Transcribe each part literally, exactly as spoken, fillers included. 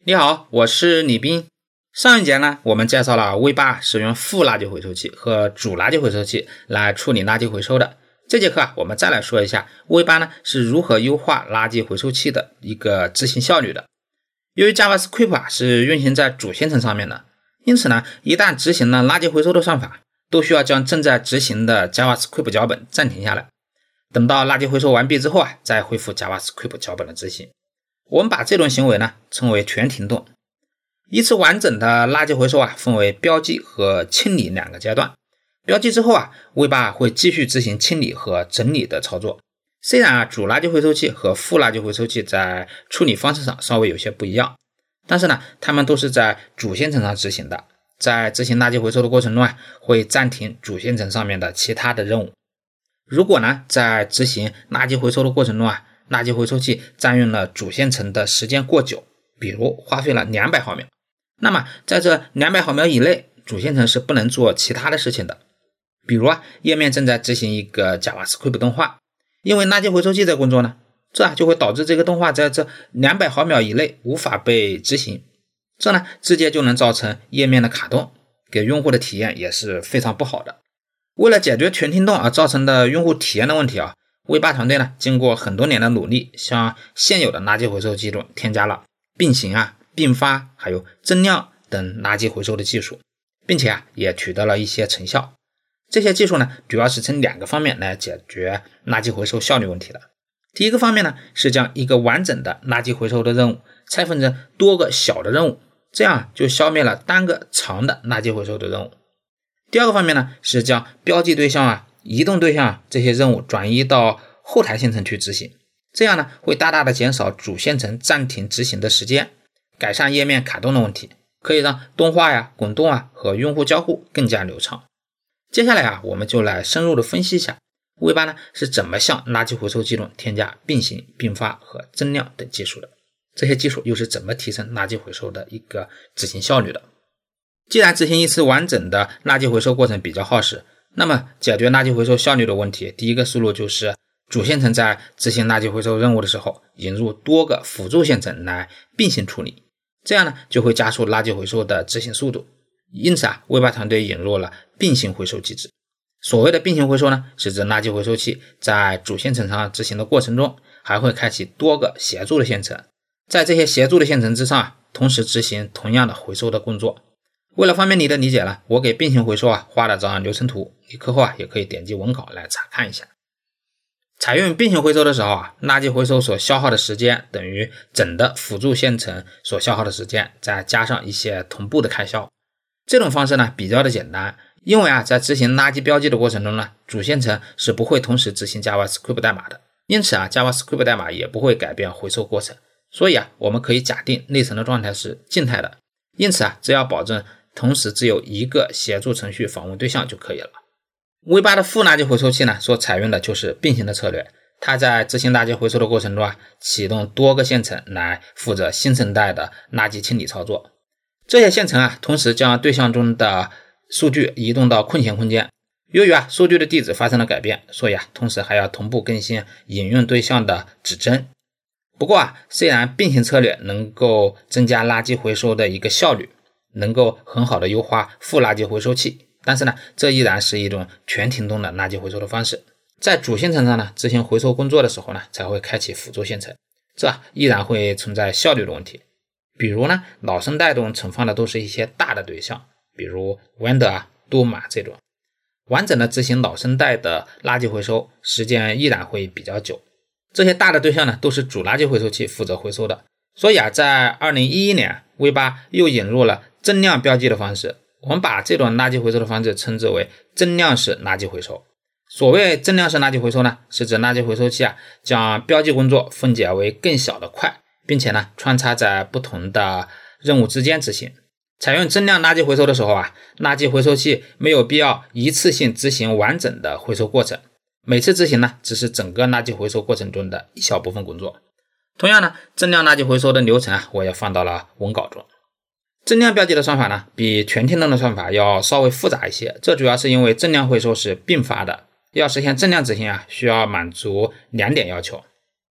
你好，我是李斌。上一节呢，我们介绍了 V 八 使用负垃圾回收器和主垃圾回收器来处理垃圾回收的。这节课啊，我们再来说一下 V 八 呢是如何优化垃圾回收器的一个执行效率的。由于 JavaScript 啊是运行在主线程上面的，因此呢，一旦执行了垃圾回收的算法，都需要将正在执行的 JavaScript 脚本暂停下来，等到垃圾回收完毕之后啊，再恢复 JavaScript 脚本的执行。我们把这种行为呢称为全停动。一次完整的垃圾回收啊，分为标记和清理两个阶段。标记之后啊 ，V 八 会继续执行清理和整理的操作。虽然啊，主垃圾回收器和负垃圾回收器在处理方式上稍微有些不一样，但是呢，它们都是在主线程上执行的。在执行垃圾回收的过程中啊，会暂停主线程上面的其他的任务。如果呢，在执行垃圾回收的过程中啊，垃圾回收器占用了主线程的时间过久，比如花费了两百毫秒，那么在这两百毫秒以内，主线程是不能做其他的事情的。比如啊，页面正在执行一个 JavaScript 动画，因为垃圾回收器在工作呢，这啊就会导致这个动画在这两百毫秒以内无法被执行，这呢直接就能造成页面的卡顿，给用户的体验也是非常不好的。为了解决全停动而造成的用户体验的问题啊，V 八 团队呢，经过很多年的努力，向现有的垃圾回收机中添加了并行啊、并发还有增量等垃圾回收的技术，并且啊也取得了一些成效。这些技术呢，主要是从两个方面来解决垃圾回收效率问题的。第一个方面呢，是将一个完整的垃圾回收的任务拆分成多个小的任务，这样就消灭了单个长的垃圾回收的任务。第二个方面呢，是将标记对象啊、移动对象啊这些任务转移到后台线程去执行，这样呢会大大的减少主线程暂停执行的时间，改善页面卡顿的问题，可以让动画呀、滚动啊和用户交互更加流畅。接下来啊，我们就来深入的分析一下 V 八 呢是怎么向垃圾回收机中添加并行、并发和增量等技术的，这些技术又是怎么提升垃圾回收的一个执行效率的。既然执行一次完整的垃圾回收过程比较耗时，那么解决垃圾回收效率的问题，第一个思路就是主线程在执行垃圾回收任务的时候，引入多个辅助线程来并行处理，这样呢就会加速垃圾回收的执行速度。因此啊 ，V 八 团队引入了并行回收机制。所谓的并行回收呢，是指垃圾回收器在主线程上执行的过程中，还会开启多个协助的线程，在这些协助的线程之上，同时执行同样的回收的工作。为了方便你的理解呢，我给并行回收啊画了张流程图，你课后啊也可以点击文稿来查看一下。采用并行回收的时候啊，垃圾回收所消耗的时间等于整的辅助线程所消耗的时间，再加上一些同步的开销。这种方式呢比较的简单，因为啊在执行垃圾标记的过程中呢，主线程是不会同时执行 JavaScript 代码的，因此啊 JavaScript 代码也不会改变回收过程。所以啊我们可以假定内存的状态是静态的，因此啊只要保证同时只有一个协助程序访问对象就可以了。V 八 的负垃圾回收器呢所采用的就是并行的策略，它在执行垃圾回收的过程中啊，启动多个线程来负责新生代的垃圾清理操作。这些线程啊，同时将对象中的数据移动到空闲空间。由于啊数据的地址发生了改变，所以啊同时还要同步更新引用对象的指针。不过啊，虽然并行策略能够增加垃圾回收的一个效率，能够很好的优化负垃圾回收器，但是呢，这依然是一种全停动的垃圾回收的方式。在主线程上呢，执行回收工作的时候呢，才会开启辅助线程，这依然会存在效率的问题。比如呢，老生代中存放的都是一些大的对象，比如 Wonder 啊、Doom 啊这种。完整的执行老生代的垃圾回收时间依然会比较久。这些大的对象呢，都是主垃圾回收器负责回收的。所以啊，在二零一一年 V 八 又引入了增量标记的方式，我们把这种垃圾回收的方式称之为增量式垃圾回收。所谓增量式垃圾回收呢，是指垃圾回收器啊将标记工作分解为更小的块，并且呢穿插在不同的任务之间执行。采用增量垃圾回收的时候啊，垃圾回收器没有必要一次性执行完整的回收过程，每次执行呢只是整个垃圾回收过程中的一小部分工作。同样呢，增量垃圾回收的流程啊，我也放到了文稿中。增量标记的算法呢，比全停动的算法要稍微复杂一些，这主要是因为增量回收是并发的，要实现增量执行啊，需要满足两点要求。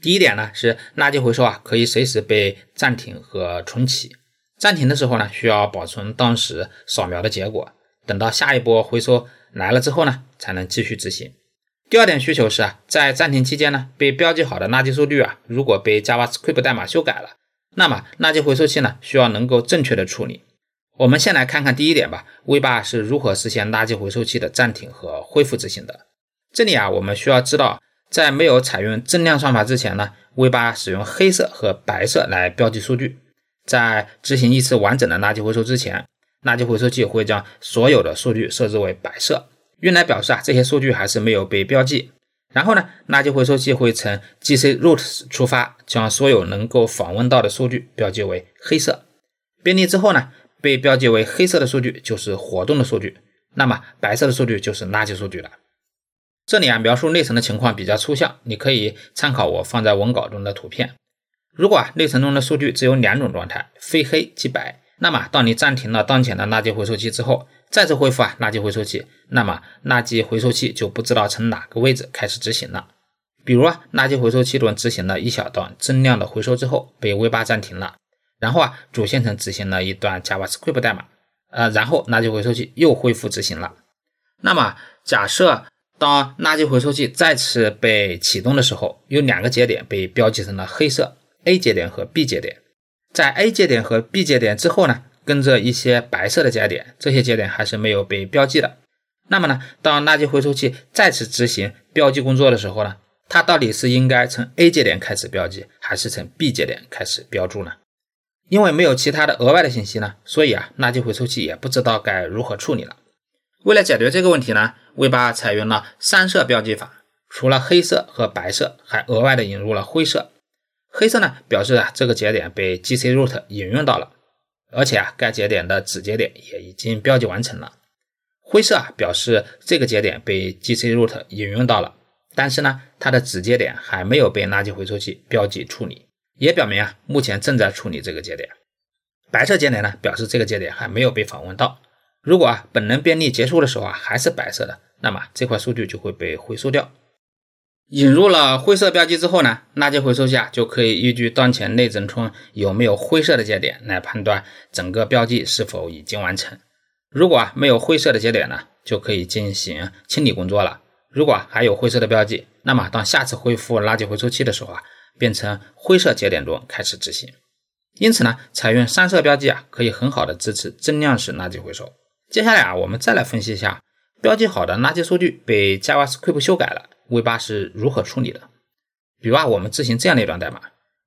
第一点呢是垃圾回收啊可以随时被暂停和重启。暂停的时候呢需要保存当时扫描的结果，等到下一波回收来了之后呢才能继续执行。第二点需求是啊，在暂停期间呢被标记好的垃圾数据啊如果被 JavaScript 代码修改了，那么垃圾回收器呢需要能够正确的处理。我们先来看看第一点吧 ，V 八 是如何实现垃圾回收器的暂停和恢复执行的。这里啊我们需要知道，在没有采用增量算法之前呢 V 八 使用黑色和白色来标记数据。在执行一次完整的垃圾回收之前，垃圾回收器会将所有的数据设置为白色，用来表示啊这些数据还是没有被标记。然后呢，垃圾回收器会从 G C root 出发，将所有能够访问到的数据标记为黑色。编辑之后呢，被标记为黑色的数据就是活动的数据，那么白色的数据就是垃圾数据了。这里啊描述内存的情况比较抽象，你可以参考我放在文稿中的图片。如果啊内存中的数据只有两种状态，非黑即白，那么当你暂停了当前的垃圾回收器之后，再次恢复啊垃圾回收器，那么垃圾回收器就不知道从哪个位置开始执行了。比如啊垃圾回收器中执行了一小段增量的回收之后，被 V 八 暂停了，然后啊主线程执行了一段 JavaScript 代码，呃然后垃圾回收器又恢复执行了。那么假设当垃圾回收器再次被启动的时候，有两个节点被标记成了黑色， A 节点和 B 节点。在 A 节点和 B 节点之后呢，跟着一些白色的节点，这些节点还是没有被标记的。那么呢，当垃圾回收器再次执行标记工作的时候呢，它到底是应该从 A 节点开始标记，还是从 B 节点开始标注呢？因为没有其他的额外的信息呢，所以啊，垃圾回收器也不知道该如何处理了。为了解决这个问题呢 ，V 八 采用了三色标记法，除了黑色和白色，还额外的引入了灰色。黑色呢，表示啊这个节点被 G C root 引用到了，而且啊该节点的子节点也已经标记完成了。灰色啊表示这个节点被 G C root 引用到了，但是呢它的子节点还没有被垃圾回收器标记处理，也表明啊目前正在处理这个节点。白色节点呢表示这个节点还没有被访问到。如果啊本能编译结束的时候啊还是白色的，那么这块数据就会被回收掉。引入了灰色标记之后呢，垃圾回收器啊就可以依据当前内存中有没有灰色的节点来判断整个标记是否已经完成。如果啊没有灰色的节点呢，就可以进行清理工作了。如果还有灰色的标记，那么当下次恢复垃圾回收器的时候啊，变成灰色节点中开始执行。因此呢，采用三色标记啊，可以很好的支持增量式垃圾回收。接下来啊，我们再来分析一下标记好的垃圾数据被 JavaScript 修改了 ，V 八 是如何处理的。比如啊，我们执行这样的一段代码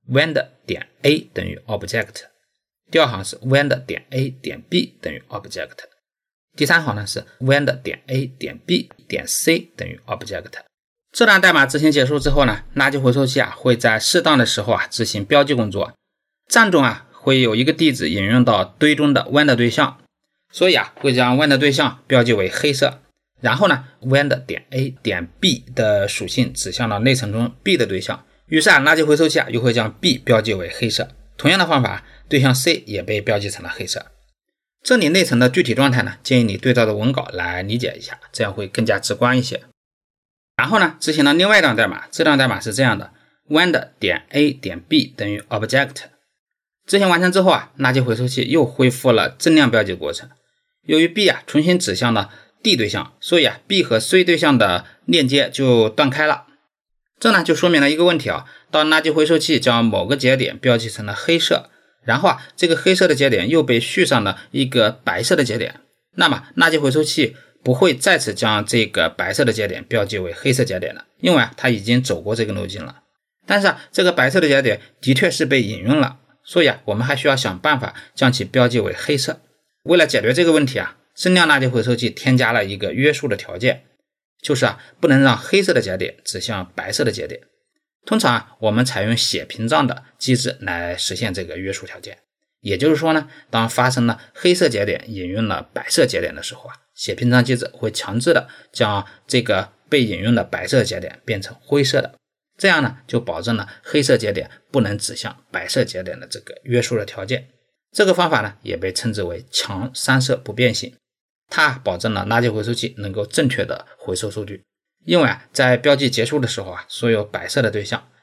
，wend.a 等于 object， 第二行是 wend.a 点 b 等于 object， 第三行呢是 wend.a 点 b 点 c 等于 object。这段代码执行结束之后呢，垃圾回收器啊会在适当的时候啊执行标记工作，站中啊会有一个地址引用到堆中的 wend 对象。所以啊，会将 wend 对象标记为黑色，然后呢 wend.a 点 b 的属性指向到内存中 b 的对象，于是啊，垃圾回收器啊又会将 b 标记为黑色。同样的方法，对象 c 也被标记成了黑色。这里内存的具体状态呢，建议你对照着文稿来理解一下，这样会更加直观一些。然后呢，执行了另外一段代码，这段代码是这样的 wend.a 点 b 等于 object。执行完成之后啊，垃圾回收器又恢复了增量标记过程。由于 B 啊重新指向了 D 对象，所以啊 B 和 C 对象的链接就断开了。这呢就说明了一个问题啊，当垃圾回收器将某个节点标记成了黑色，然后啊这个黑色的节点又被续上了一个白色的节点，那么垃圾回收器不会再次将这个白色的节点标记为黑色节点了，因为啊它已经走过这个路径了。但是啊这个白色的节点的确是被引用了，所以啊我们还需要想办法将其标记为黑色。为了解决这个问题啊，增量垃圾回收器添加了一个约束的条件，就是啊不能让黑色的节点指向白色的节点。通常啊我们采用写屏障的机制来实现这个约束条件。也就是说呢，当发生了黑色节点引用了白色节点的时候啊，写屏障机制会强制的将这个被引用的白色节点变成灰色的。这样呢就保证了黑色节点不能指向白色节点的这个约束的条件。这个方法呢也被称之为强三色不变性，它保证了垃圾回收器能够正确的回收数据。因为啊在标记结束的时候啊，所有白色的对象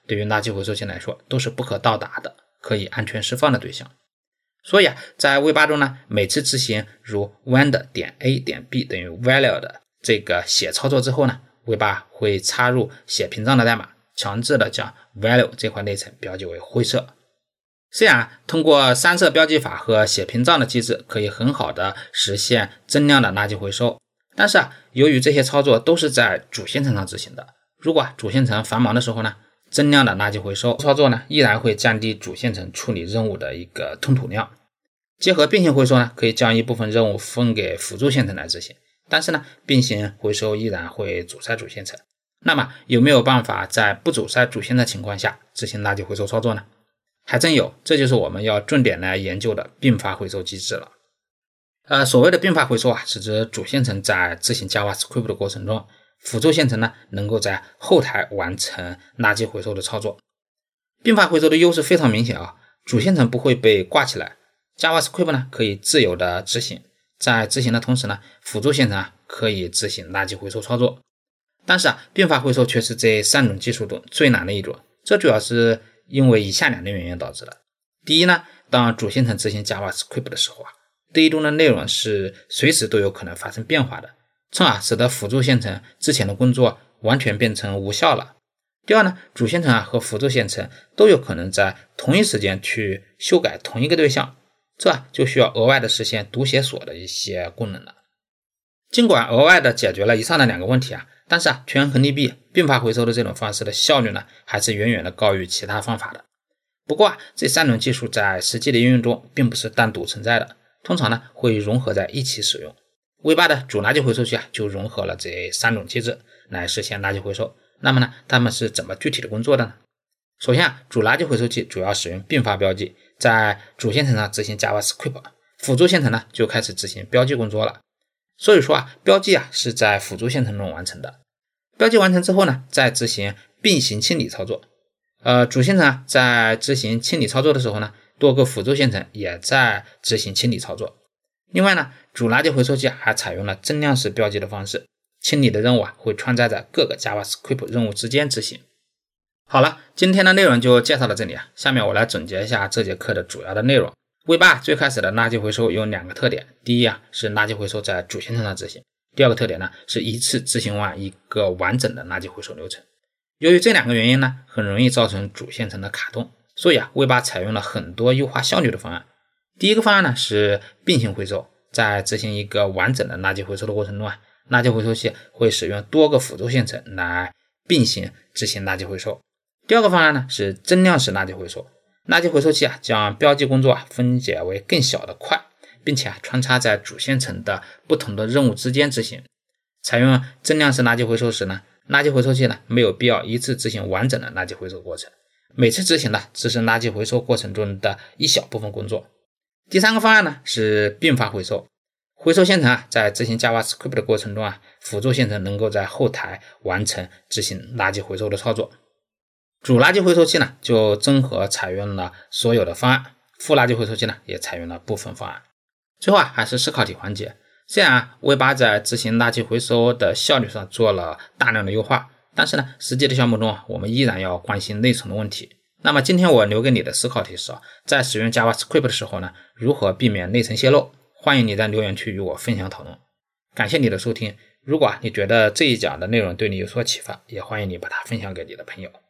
对于垃圾回收器来说都是不可到达的，可以安全释放的对象。所以啊，在 V 八 中呢，每次执行如 wand 点 a 点 b 等于 value 的这个写操作之后呢， V 八 会插入写屏障的代码，强制的将 value 这块内存标记为灰色。虽然通过三色标记法和写屏障的机制可以很好的实现增量的垃圾回收，但是啊，由于这些操作都是在主线程上执行的，如果主线程繁忙的时候呢，增量的垃圾回收操作呢，依然会降低主线程处理任务的一个吞吐量。结合并行回收呢，可以将一部分任务分给辅助线程来执行，但是呢，并行回收依然会阻塞主线程。那么有没有办法在不阻塞主线的情况下执行垃圾回收操作呢？还真有，这就是我们要重点来研究的并发回收机制了。呃，所谓的并发回收啊，是指主线程在执行 JavaScript 的过程中，辅助线程呢能够在后台完成垃圾回收的操作。并发回收的优势非常明显啊，主线程不会被挂起来， JavaScript 呢可以自由的执行，在执行的同时呢，辅助线程啊可以执行垃圾回收操作。但是啊，并发回收却是这三种技术中最难的一种，这主要是因为以下两个原因导致的。第一呢，当主线程执行 JavaScript 的时候啊，对中的内容是随时都有可能发生变化的，从而使得辅助线程之前的工作完全变成无效了。第二呢，主线程啊和辅助线程都有可能在同一时间去修改同一个对象，这啊就需要额外的实现读写锁的一些功能了。尽管额外的解决了以上的两个问题啊，但是啊，权衡利弊，并发回收的这种方式的效率呢，还是远远的高于其他方法的。不过啊，这三种技术在实际的应用中并不是单独存在的，通常呢会融合在一起使用。V 八 的主垃圾回收器啊，就融合了这三种机制来实现垃圾回收。那么呢，它们是怎么具体的工作的呢？首先啊，主垃圾回收器主要使用并发标记，在主线程上执行 JavaScript， 辅助线程呢就开始执行标记工作了。所以说啊，标记啊是在辅助线程中完成的。标记完成之后呢，再执行并行清理操作。呃，主线程啊在执行清理操作的时候呢，多个辅助线程也在执行清理操作。另外呢，主垃圾回收器还采用了增量式标记的方式，清理的任务啊会穿插在各个 JavaScript 任务之间执行。好了，今天的内容就介绍到这里啊，下面我来总结一下这节课的主要的内容。V 八 最开始的垃圾回收有两个特点，第一啊是垃圾回收在主线程上执行，第二个特点呢是一次执行完一个完整的垃圾回收流程。由于这两个原因呢，很容易造成主线程的卡顿，所以啊 V 八 采用了很多优化效率的方案。第一个方案呢是并行回收，在执行一个完整的垃圾回收的过程中啊，垃圾回收器会使用多个辅助线程来并行执行垃圾回收。第二个方案呢是增量式垃圾回收，垃圾回收器啊将标记工作啊分解为更小的块，并且啊穿插在主线程的不同的任务之间执行。采用增量式垃圾回收时呢，垃圾回收器呢没有必要一次执行完整的垃圾回收过程，每次执行的只是垃圾回收过程中的一小部分工作。第三个方案呢是并发回收，回收线程啊在执行 JavaScript 的过程中啊，辅助线程能够在后台完成执行垃圾回收的操作。主垃圾回收器呢就综合采用了所有的方案，副垃圾回收器呢也采用了部分方案。最后啊还是思考题环节，虽然啊 V 八 在执行垃圾回收的效率上做了大量的优化，但是呢实际的项目中啊我们依然要关心内存的问题。那么今天我留给你的思考题是，在使用 JavaScript 的时候呢，如何避免内存泄露？欢迎你在留言区与我分享讨论。感谢你的收听，如果你觉得这一讲的内容对你有所启发，也欢迎你把它分享给你的朋友。